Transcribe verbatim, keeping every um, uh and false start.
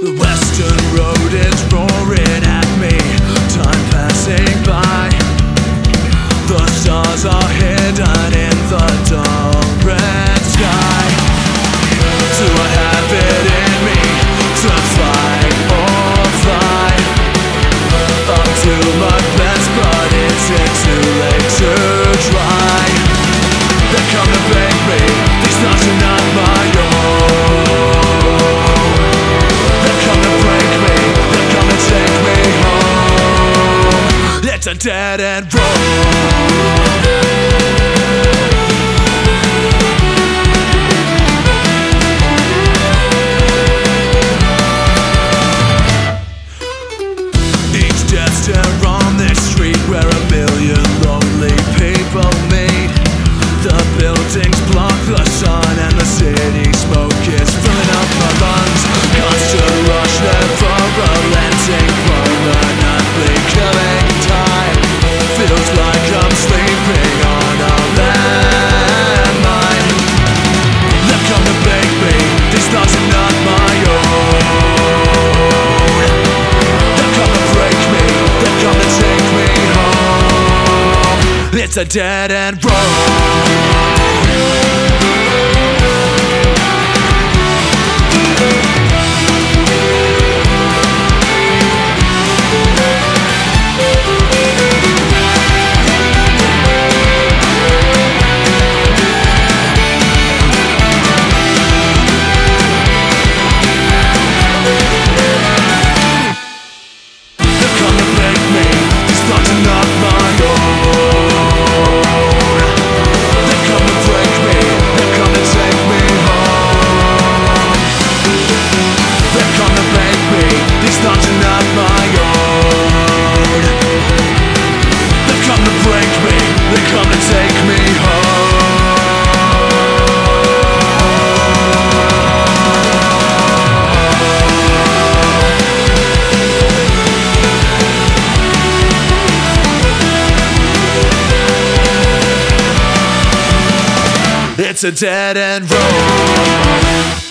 The western road is roaring at me, time passing by. The stars are hidden in the dull red sky. Do I have it in me to fight or fly? Up to my best, but is it too late to try? They're come to break me, these thoughts are not my own. They're come to break me, they're come to take me home. It's a dead end road. Stare on this street where a million lonely people meet. The buildings block the sun and the city smoke is filling up my lungs. Constant rush, never relenting, permanently killing time. Feels like I'm sleeping on a landmine. They've come to break me, these thoughts are not my own. Come to take me home. It's a dead end road. It's a dead end road.